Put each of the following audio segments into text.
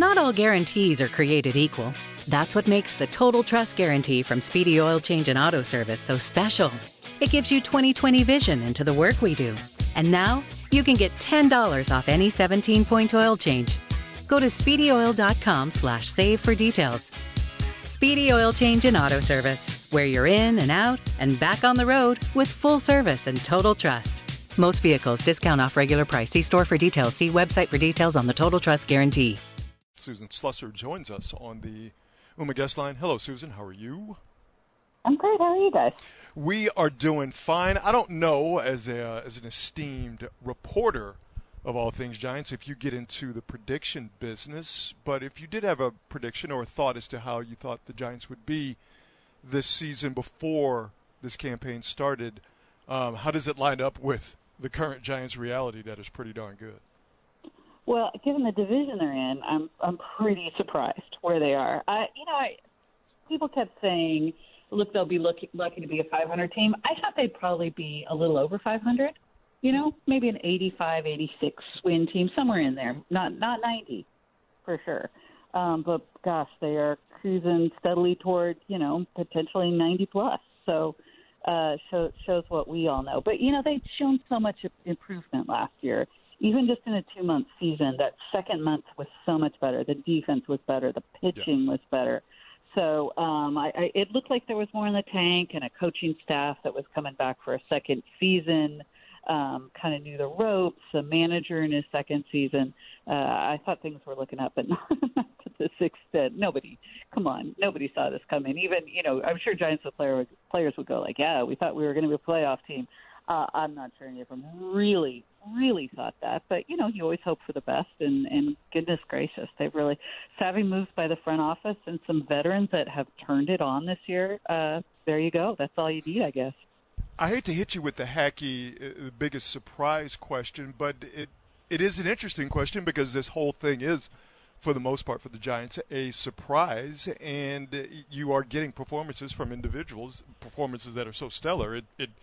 Not all guarantees are created equal. That's what makes the Total Trust Guarantee from Speedy Oil Change and Auto Service so special. It gives you 20/20 vision into the work we do. And now, you can get $10 off any 17-point oil change. Go to SpeedyOil.com/save for details. Speedy Oil Change and Auto Service, where you're in and out and back on the road with full service and total trust. Most vehicles, discount off regular price. See store for details. See website for details on the Total Trust Guarantee. Susan Slusser joins us on the UMA guest line. Hello, Susan. How are you? I'm great. How are you guys? We are doing fine. I don't know, as an esteemed reporter of all things Giants, if you get into the prediction business, but if you did have a prediction or a thought as to how you thought the Giants would be this season before this campaign started, how does it line up with the current Giants reality that is pretty darn good? Well, given the division they're in, I'm pretty surprised where they are. People kept saying, look, they'll be lucky to be a 500 team. I thought they'd probably be a little over 500. Maybe an 85, 86 win team, somewhere in there. Not 90, for sure. But gosh, they are cruising steadily toward, potentially 90 plus. So shows what we all know. But they've shown so much improvement last year. Even just in a 2-month season, that second month was so much better. The defense was better. The pitching was better. So it looked like there was more in the tank, and a coaching staff that was coming back for a second season, kind of knew the ropes, a manager in his second season. I thought things were looking up, but not to this extent. Nobody saw this coming. Even, I'm sure Giants players would go like, yeah, we thought we were going to be a playoff team. I'm not sure any of them really thought that, but you always hope for the best, and goodness gracious, they've really savvy moves by the front office and some veterans that have turned it on this year. There you go. That's all you need, I guess. I hate to hit you with the hacky, biggest surprise question, but it is an interesting question because this whole thing is, for the most part, for the Giants, a surprise, and you are getting performances from individuals, performances that are so stellar.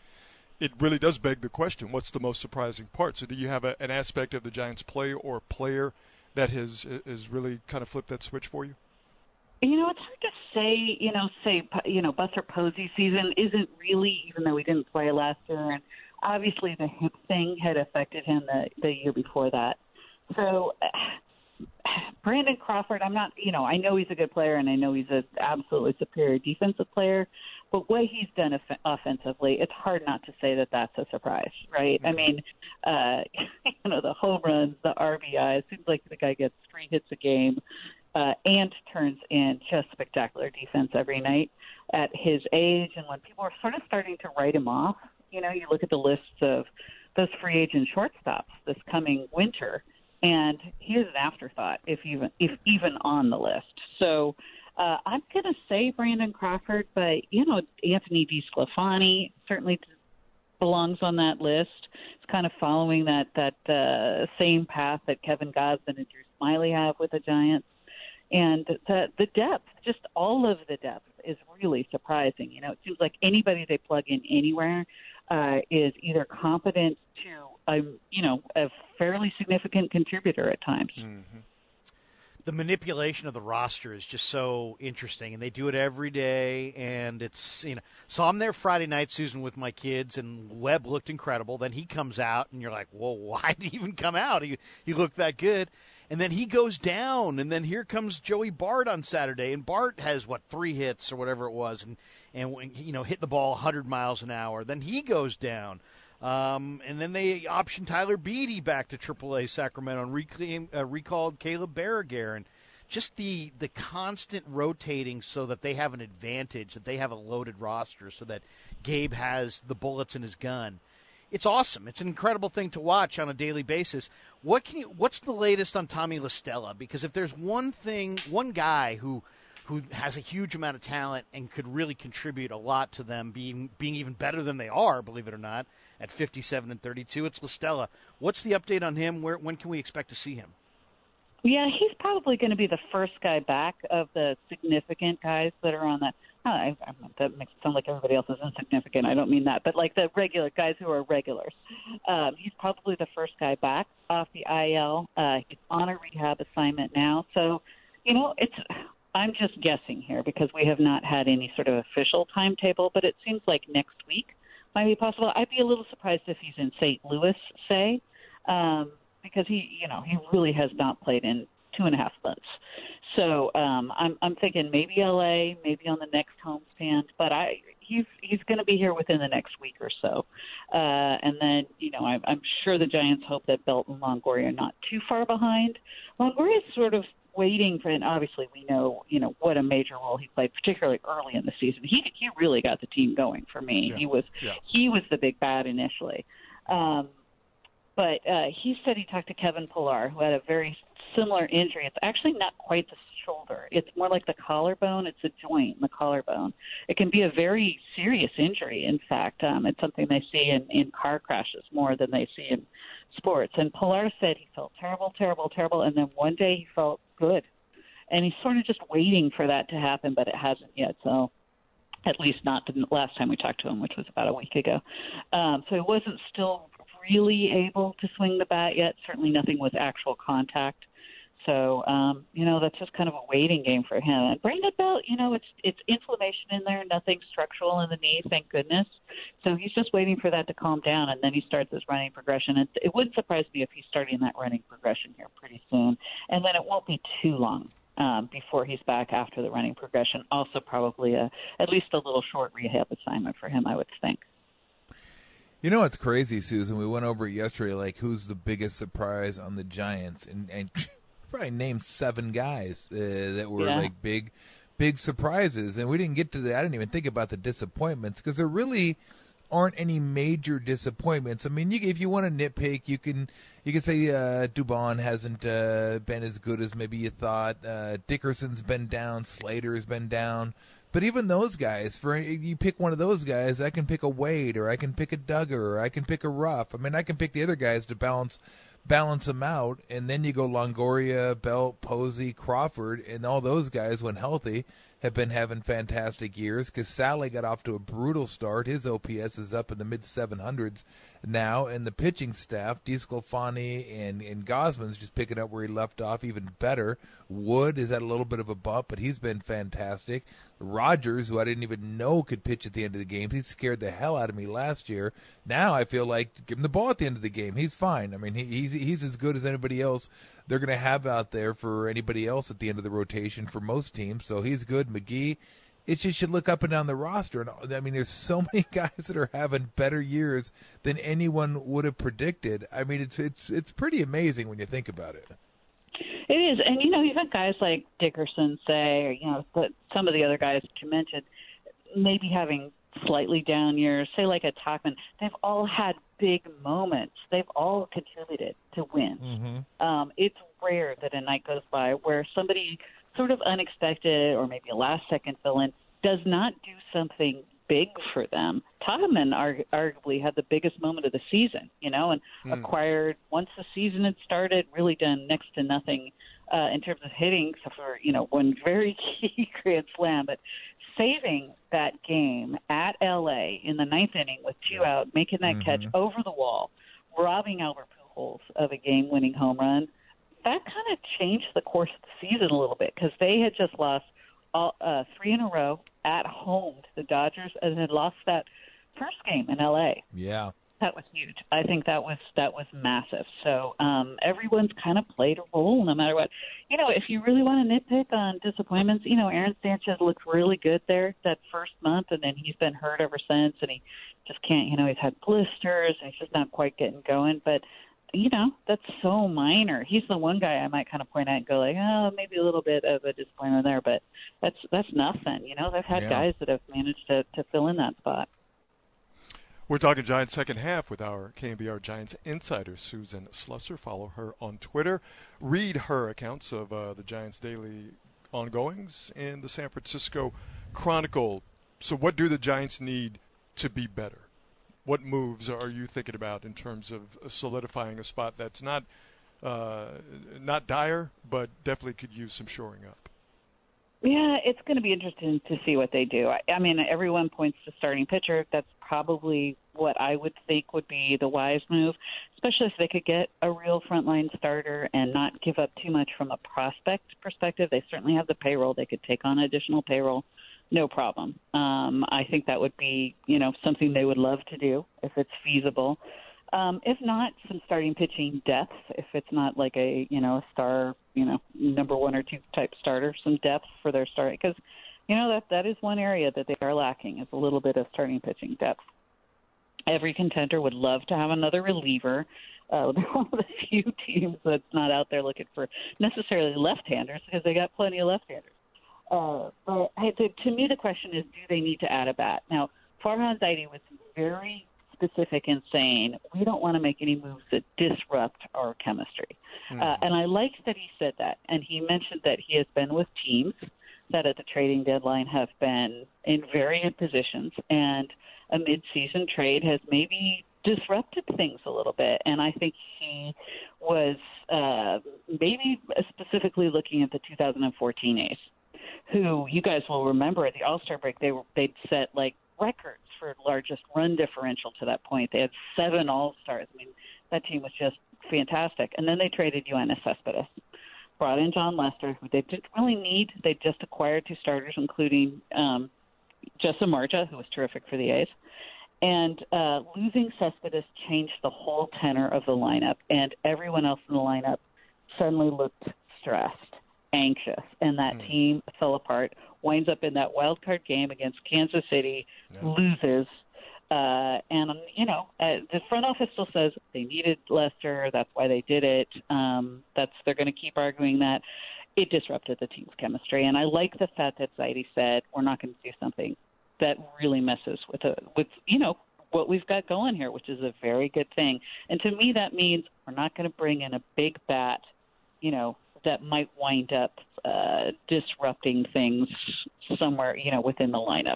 It really does beg the question, what's the most surprising part? So do you have an aspect of the Giants play or player that has really kind of flipped that switch for you? It's hard to say, Buster Posey's season isn't really, even though we didn't play last year, and obviously the hip thing had affected him the year before that. So Brandon Crawford, I know he's a good player, and I know he's an absolutely superior defensive player, but what he's done offensively, it's hard not to say that that's a surprise, right? I mean, the home runs, the RBI, it seems like the guy gets 3 hits a game and turns in just spectacular defense every night at his age. And when people are sort of starting to write him off, you look at the lists of those free agent shortstops this coming winter, and he is an afterthought, if even on the list. So I'm going to say Brandon Crawford, but, Anthony DeSclafani certainly belongs on that list. It's kind of following that same path that Kevin Gausman and Drew Smyly have with the Giants. And the depth, just all of the depth, is really surprising. It seems like anybody they plug in anywhere is either competent to, a fairly significant contributor at times. Mm-hmm. The manipulation of the roster is just so interesting, and they do it every day. And it's, so I'm there Friday night, Susan, with my kids, and Webb looked incredible. Then he comes out, and you're like, whoa, why did he even come out? He looked that good. And then he goes down, and then here comes Joey Bart on Saturday, and Bart has, 3 hits or whatever it was, and hit the ball 100 miles an hour. Then he goes down. And then they optioned Tyler Beatty back to AAA Sacramento and recalled Caleb Berriger. And just the constant rotating so that they have an advantage, that they have a loaded roster, so that Gabe has the bullets in his gun. It's awesome. It's an incredible thing to watch on a daily basis. What's the latest on Tommy La Stella? Because if there's one guy who has a huge amount of talent and could really contribute a lot to them being even better than they are, believe it or not, at 57 and 32, it's La Stella. What's the update on him? When can we expect to see him? Yeah, he's probably going to be the first guy back of the significant guys that are on that. That makes it sound like everybody else is insignificant. I don't mean that. But like the regular guys who are regulars. He's probably the first guy back off the IL. He's on a rehab assignment now. So, I'm just guessing here because we have not had any sort of official timetable, but it seems like next week might be possible. I'd be a little surprised if he's in St. Louis, say, because he really has not played in 2.5 months. So I'm thinking maybe LA, maybe on the next homestand, but he's going to be here within the next week or so. And then, I'm sure the Giants hope that Belt and Longoria are not too far behind. Longoria is sort of waiting for, and obviously we know, what a major role he played, particularly early in the season. He really got the team going for me. Yeah. He was the big bad initially. But he said he talked to Kevin Pillar, who had a very similar injury. It's actually not quite the shoulder. It's more like the collarbone. It's a joint in the collarbone. It can be a very serious injury, in fact. It's something they see in car crashes more than they see in sports. And Pillar said he felt terrible, terrible, terrible, and then one day he felt good. And he's sort of just waiting for that to happen, but it hasn't yet. So at least not the last time we talked to him, which was about a week ago. So he wasn't still really able to swing the bat yet. Certainly nothing with actual contact. So, that's just kind of a waiting game for him. And Brandon Belt, it's inflammation in there, nothing structural in the knee, thank goodness. So he's just waiting for that to calm down, and then he starts his running progression. It wouldn't surprise me if he's starting that running progression here pretty soon. And then it won't be too long before he's back after the running progression. Also probably at least a little short rehab assignment for him, I would think. You know what's crazy, Susan? We went over it yesterday, like who's the biggest surprise on the Giants, and probably named 7 guys that were like big surprises, and we didn't get to that. I didn't even think about the disappointments because there really aren't any major disappointments. I mean, if you want to nitpick, you can say Dubon hasn't been as good as maybe you thought. Dickerson's been down, Slater's been down. But even those guys, you pick one of those guys, I can pick a Wade, or I can pick a Duggar, or I can pick a Ruff. I mean, I can pick the other guys to balance them out, and then you go Longoria, Belt, Posey, Crawford, and all those guys, when healthy, have been having fantastic years. Casale got off to a brutal start. His OPS is up in the mid-700s now, and the pitching staff, DeSclafani and Gosman's just picking up where he left off even better. Wood is at a little bit of a bump, but he's been fantastic. Rogers, who I didn't even know could pitch at the end of the game, he scared the hell out of me last year. Now I feel like give him the ball at the end of the game. He's fine. I mean, he's as good as anybody else they're going to have out there for anybody else at the end of the rotation for most teams. So he's good. McGee, it's just you look up and down the roster, and I mean, there's so many guys that are having better years than anyone would have predicted. I mean, it's pretty amazing when you think about it. It is, and even guys like Dickerson, say, or some of the other guys that you mentioned, maybe having slightly down years, say like a Tauchman, they've all had big moments. They've all contributed to wins. Mm-hmm. It's rare that a night goes by where somebody sort of unexpected or maybe a last-second fill-in does not do something big for them. Tauchman arguably had the biggest moment of the season, and acquired, once the season had started, really done next to nothing in terms of hitting, except for, one very key grand slam. But saving that game at L.A. in the 9th inning with 2 out, making that catch over the wall, robbing Albert Pujols of a game-winning home run, that kind of changed the course of the season a little bit because they had just lost 3 in a row at home to the Dodgers and had lost that first game in L.A. Yeah. That was huge. I think that was massive. So everyone's kind of played a role no matter what. If you really want to nitpick on disappointments, Aaron Sanchez looked really good there that first month, and then he's been hurt ever since, and he just can't, he's had blisters, and he's just not quite getting going. But, that's so minor. He's the one guy I might kind of point at and go like, oh, maybe a little bit of a disappointment there, but that's nothing. They've had guys that have managed to fill in that spot. We're talking Giants second half with our KNBR Giants insider, Susan Slusser. Follow her on Twitter. Read her accounts of the Giants' daily ongoings in the San Francisco Chronicle. So what do the Giants need to be better? What moves are you thinking about in terms of solidifying a spot that's not not dire, but definitely could use some shoring up. Yeah, it's going to be interesting to see what they do. I mean, everyone points to starting pitcher. That's probably what I would think would be the wise move, especially if they could get a real frontline starter and not give up too much from a prospect perspective. They certainly have the payroll. They could take on additional payroll, no problem. I think that would be, something they would love to do if it's feasible. If not, some starting pitching depth. If it's not like a star, number 1 or 2 type starter, some depth for their start, because that is one area that they are lacking, is a little bit of starting pitching depth. Every contender would love to have another reliever. They're one of the few teams that's not out there looking for necessarily left-handers, because they got plenty of left-handers. But to me, the question is, do they need to add a bat? Now, Farhan Zaidi was very specific in saying we don't want to make any moves that disrupt our chemistry. And I liked that he said that. And he mentioned that he has been with teams that at the trading deadline have been in variant positions, and a mid-season trade has maybe disrupted things a little bit. And I think he was maybe specifically looking at the 2014 A's, who you guys will remember at the All-Star break, they'd set like records for largest run differential to that point. They had 7 All-Stars. I mean, that team was just fantastic. And then they traded Yoenis Cespedes, brought in John Lester, who they didn't really need. They just acquired 2 starters, including Justin Marja, who was terrific for the A's. And losing Cespedes changed the whole tenor of the lineup, and everyone else in the lineup suddenly looked stressed, anxious, and that team fell apart. Winds up in that wild card game against Kansas City, loses, and the front office still says they needed Lester. That's why they did it. They're going to keep arguing that. It disrupted the team's chemistry, and I like the fact that Zaidi said we're not going to do something that really messes with what we've got going here, which is a very good thing. And to me, that means we're not going to bring in a big bat, that might wind up disrupting things somewhere, within the lineup.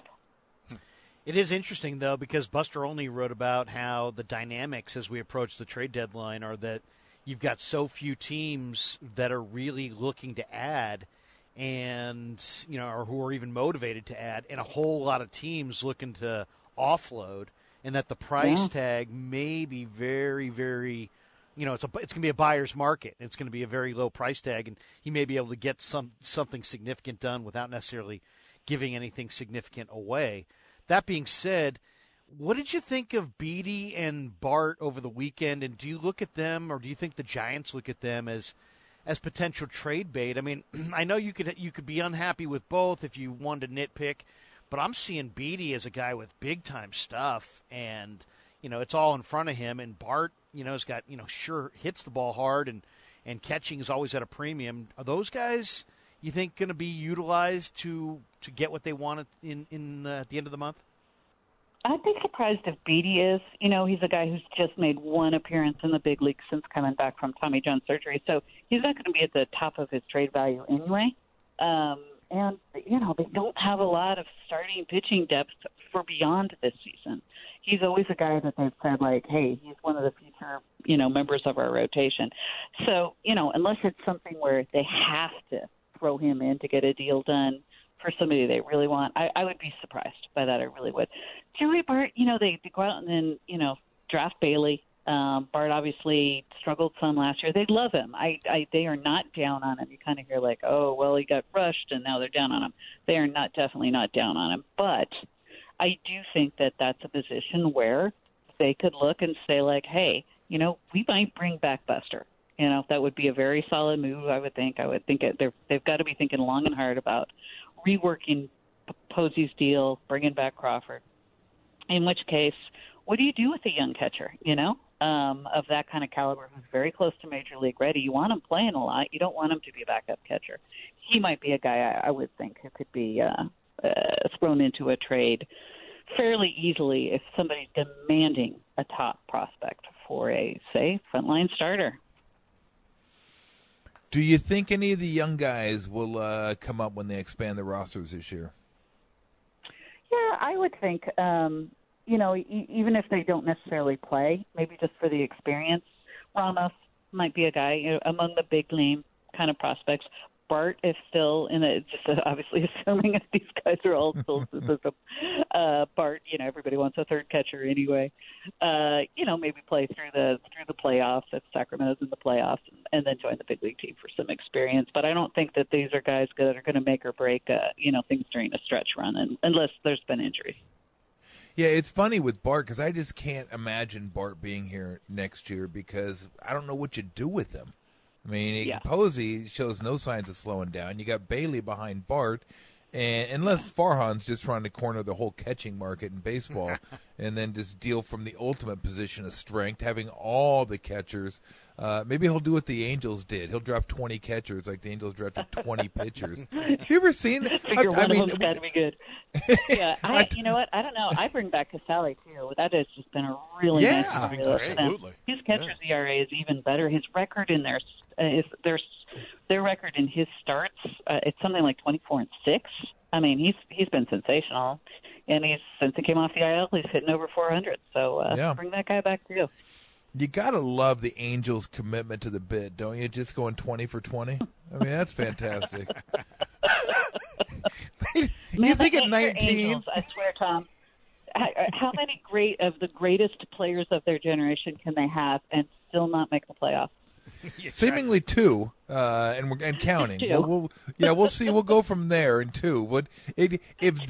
It is interesting, though, because Buster Olney wrote about how the dynamics as we approach the trade deadline are that you've got so few teams that are really looking to add and, or who are even motivated to add, and a whole lot of teams looking to offload, and that the price tag may be very, very it's going to be a buyer's market. It's going to be a very low price tag, and he may be able to get something significant done without necessarily giving anything significant away. That being said, what did you think of Beede and Bart over the weekend, and do you look at them, or do you think the Giants look at them as potential trade bait? I mean, I know you could be unhappy with both if you wanted to nitpick, but I'm seeing Beede as a guy with big-time stuff, and it's all in front of him, and Bart, has got, sure hits the ball hard, and catching is always at a premium. Are those guys, you think, going to be utilized to get what they want at the end of the month? I'd be surprised if Beede is. He's a guy who's just made 1 appearance in the big league since coming back from Tommy John surgery, so he's not going to be at the top of his trade value anyway. And, they don't have a lot of starting pitching depth for beyond this season. He's always a guy that they've said, like, hey, he's one of the future, members of our rotation. So, unless it's something where they have to throw him in to get a deal done for somebody they really want, I would be surprised by that. I really would. Joey Bart, they go out and then, draft Bailey. Bart obviously struggled some last year. They love him. They are not down on him. You kind of hear like, oh, well, he got rushed and now they're down on him. They are definitely not down on him. But I do think that that's a position where they could look and say like, hey, we might bring back Buster. That would be a very solid move, I would think. They've got to be thinking long and hard about reworking Posey's deal, bringing back Crawford. In which case, what do you do with a young catcher, of that kind of caliber who's very close to Major League ready? You want him playing a lot. You don't want him to be a backup catcher. He might be a guy I would think who could be thrown into a trade fairly easily if somebody's demanding a top prospect for a, say, frontline starter. Do you think any of the young guys will come up when they expand the rosters this year? Yeah, I would think, even if they don't necessarily play, maybe just for the experience. Ramos, might be a guy, you know, among the big name kind of prospects. Bart is still in a, just obviously assuming that these guys are all still in the system. Bart, you know, everybody wants a third catcher anyway. You know, maybe play through the playoffs if Sacramento's in the playoffs, and then join the big league team for some experience. But I don't think that these are guys that are going to make or break, you know, things during a stretch run, unless there's been injuries. Yeah, it's funny with Bart because I just can't imagine Bart being here next year because I don't know what you do with him. I mean, Posey shows no signs of slowing down. You got Bailey behind Bart, and unless Farhan's just trying to corner the whole catching market in baseball and then just deal from the ultimate position of strength, having all the catchers. Maybe he'll do what the Angels did. He'll draft 20 catchers like the Angels drafted 20 pitchers. Have you ever seen that? One of them's got to be good. Yeah, you know what? I don't know. I bring back Casale, too. That has just been a really nice formula for them. His catcher's ERA is even better. His record in their record in his starts, it's something like 24-6. I mean, he's been sensational, and since he came off the IL, he's hitting over 400. So bring that guy back too. You gotta love the Angels' commitment to the bit, don't you? Just going 20 for 20. I mean, that's fantastic. You think at 19? Angels, I swear, Tom. How many of the greatest players of their generation can they have and still not make the playoffs? Seemingly two, and counting. Two. We'll see. We'll go from there in two. But if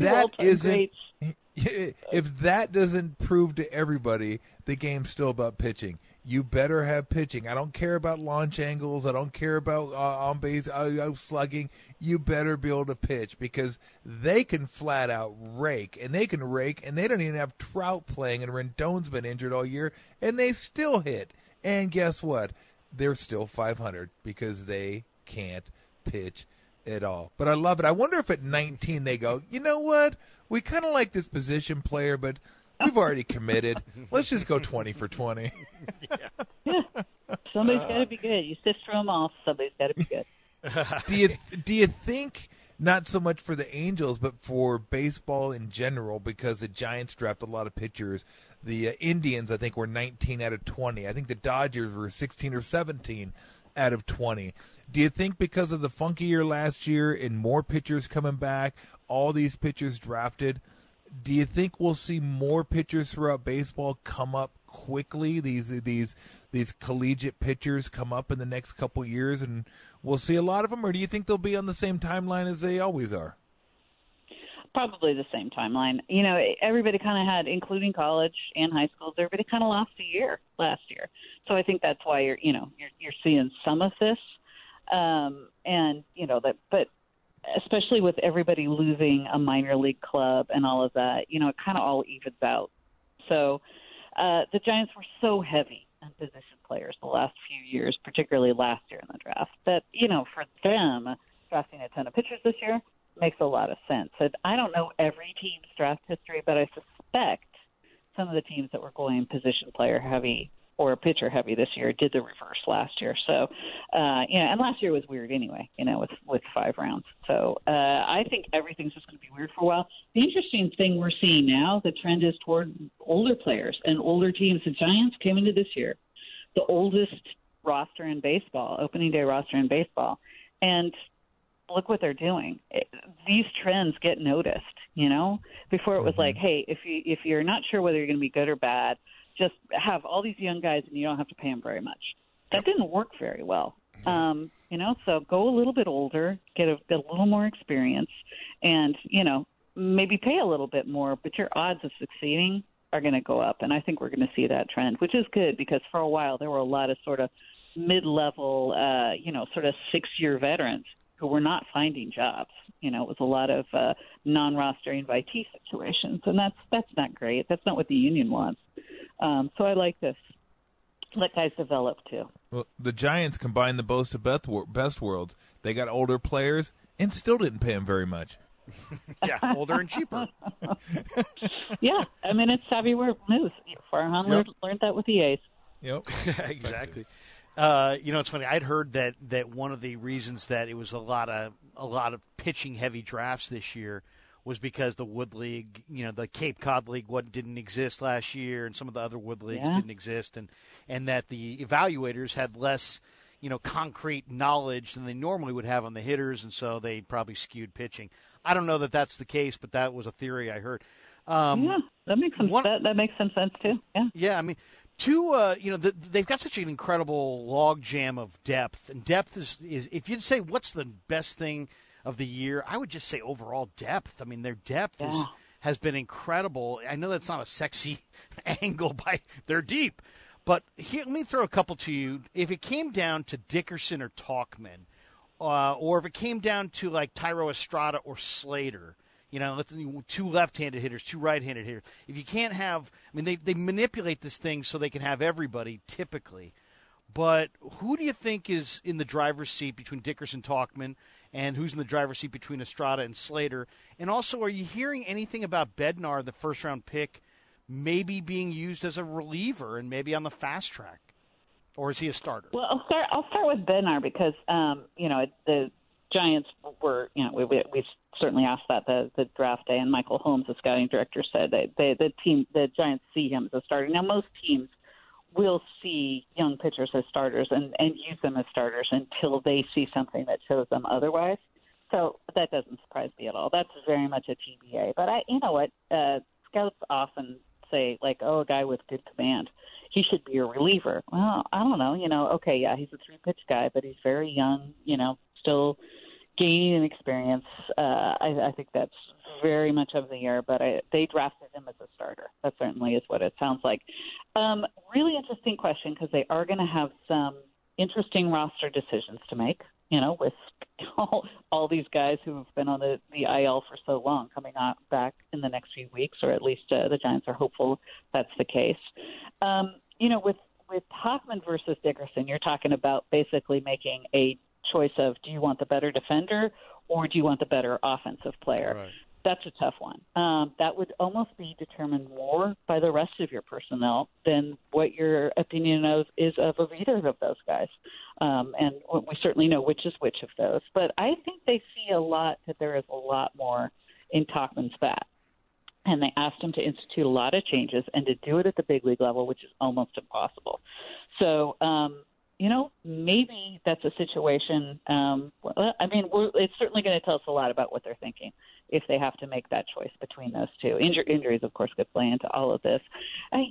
that doesn't prove to everybody the game's still about pitching, you better have pitching. I don't care about launch angles. I don't care about on base slugging. You better be able to pitch because they can flat out rake, and they don't even have Trout playing, and Rendon's been injured all year, and they still hit. And guess what? They're still 500 because they can't pitch at all. But I love it. I wonder if at 19 they go, you know what? We kind of like this position player, but we've already committed. Let's just go 20 for 20. Yeah. Somebody's got to be good. You sift through them all. Somebody's got to be good. Do you think, not so much for the Angels, but for baseball in general, because the Giants draft a lot of pitchers, the Indians, I think, were 19 out of 20. I think the Dodgers were 16 or 17 out of 20. Do you think because of the funky year last year and more pitchers coming back, all these pitchers drafted, do you think we'll see more pitchers throughout baseball come up quickly? These collegiate pitchers come up in the next couple years, and we'll see a lot of them, or do you think they'll be on the same timeline as they always are? Probably the same timeline. You know, everybody kind of had, including college and high schools, everybody kind of lost a year last year. So I think that's why you're seeing some of this, and you know that, but especially with everybody losing a minor league club and all of that, you know, it kind of all evens out. So the Giants were so heavy on position players the last few years, particularly last year in the draft, that, you know, for them, drafting a ton of pitchers this year makes a lot of sense. And I don't know every team's draft history, but I suspect some of the teams that were going position player heavy or pitcher heavy this year did the reverse last year. So, and last year was weird anyway, you know, with 5 rounds. So I think everything's just going to be weird for a while. The interesting thing we're seeing now, the trend is toward older players and older teams. The Giants came into this year the oldest roster in baseball, opening day roster in baseball. And look what they're doing. These trends get noticed, you know. Before it was like, hey, if you're not sure whether you're going to be good or bad, just have all these young guys and you don't have to pay them very much. That didn't work very well. You know, so go a little bit older, get a little more experience, and, you know, maybe pay a little bit more, but your odds of succeeding are going to go up. And I think we're going to see that trend, which is good because for a while there were a lot of sort of mid-level, sort of 6-year veterans who were not finding jobs. You know, it was a lot of non-roster invitee situations, and that's not great. That's not what the union wants. So I like this. Let guys develop, too. Well, the Giants combined the best of best worlds. They got older players and still didn't pay them very much. Yeah, older and cheaper. Yeah, I mean, it's savvy move. Farhan learned that with the A's. Yep, exactly. It's funny. I'd heard that one of the reasons that it was a lot of pitching heavy drafts this year was because the Wood League, the Cape Cod League didn't exist last year, and some of the other Wood Leagues didn't exist, and that the evaluators had less, concrete knowledge than they normally would have on the hitters, and so they probably skewed pitching. I don't know that that's the case, but that was a theory I heard. That makes that makes some sense too. Yeah. Yeah, I mean, they've got such an incredible logjam of depth, and depth is if you'd say what's the best thing of the year, I would just say overall depth. I mean, their depth has been incredible. I know that's not a sexy angle by they're deep, but here, let me throw a couple to you. If it came down to Dickerson or Tauchman, or if it came down to like Thairo Estrada or Slater, two left-handed hitters, two right-handed hitters. If you can't have, they manipulate this thing so they can have everybody typically. But who do you think is in the driver's seat between Dickerson, Tauchman, and who's in the driver's seat between Estrada and Slater? And also, are you hearing anything about Bednar, the first-round pick, maybe being used as a reliever and maybe on the fast track? Or is he a starter? Well, I'll start with Bednar because, the Giants were, we certainly asked that the draft day, and Michael Holmes, the scouting director, said that the Giants see him as a starter. Now, most teams will see young pitchers as starters and use them as starters until they see something that shows them otherwise. So that doesn't surprise me at all. That's very much a TBA. But scouts often say, like, a guy with good command, he should be a reliever. Well, I don't know. He's a three-pitch guy, but he's very young, still gaining experience. I think that's very much of the year, but they drafted him as a starter. That certainly is what it sounds like. Really interesting question because they are going to have some interesting roster decisions to make, with all these guys who have been on the IL for so long coming back in the next few weeks, or at least the Giants are hopeful that's the case. With Tauchman versus Dickerson, you're talking about basically making a choice of, do you want the better defender or do you want the better offensive player? Right. That's a tough one. That would almost be determined more by the rest of your personnel than what your opinion is of either of those guys. And we certainly know which is which of those. But I think they see that there is a lot more in Tauchman's bat. And they asked him to institute a lot of changes and to do it at the big league level, which is almost impossible. So, maybe that's a situation. It's certainly going to tell us a lot about what they're thinking if they have to make that choice between those two. Injuries, of course, could play into all of this. I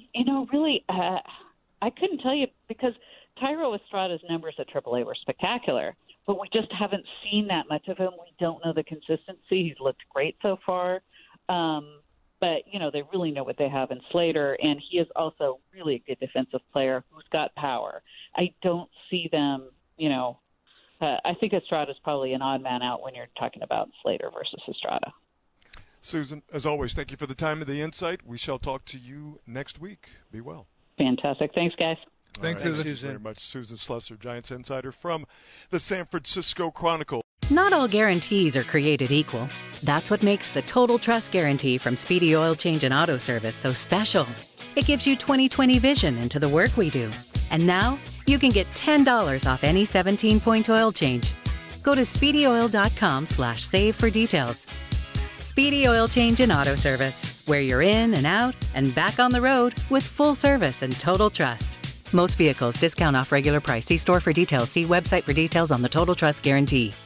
couldn't tell you because Thairo Estrada's numbers at AAA were spectacular, but we just haven't seen that much of him. We don't know the consistency. He's looked great so far. But, they really know what they have in Slater, and he is also really a good defensive player who's got power. I don't see them, I think Estrada's probably an odd man out when you're talking about Slater versus Estrada. Susan, as always, thank you for the time and the insight. We shall talk to you next week. Be well. Fantastic. Thanks, guys. Thanks, Susan. Susan. Thank you very much. Susan Slusser, Giants Insider from the San Francisco Chronicle. Not all guarantees are created equal. That's what makes the Total Trust Guarantee from Speedy Oil Change and Auto Service so special. It gives you 20/20 vision into the work we do. And now, you can get $10 off any 17-point oil change. Go to SpeedyOil.com/save for details. Speedy Oil Change and Auto Service, where you're in and out and back on the road with full service and total trust. Most vehicles, discount off regular price. See store for details. See website for details on the Total Trust Guarantee.